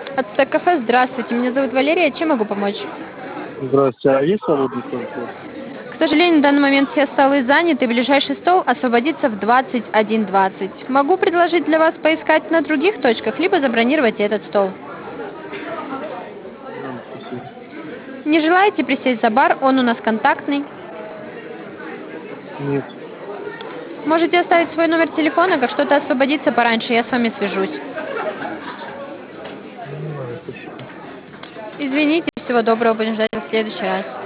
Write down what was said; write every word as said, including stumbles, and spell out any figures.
Ацтек кафе, здравствуйте, меня зовут Валерия, чем могу помочь? Здравствуйте, а есть свободный столик? К сожалению, в данный момент все столы заняты, ближайший стол освободится в двадцать один двадцать. Могу предложить для вас поискать на других точках, либо забронировать этот стол. Ладно, спасибо. Не желаете присесть за бар, он у нас контактный. Нет, Можете оставить свой номер телефона, как что-то освободится пораньше, я с вами свяжусь. не надо, спасибо. Извините, всего доброго, будем ждать вас в следующий раз.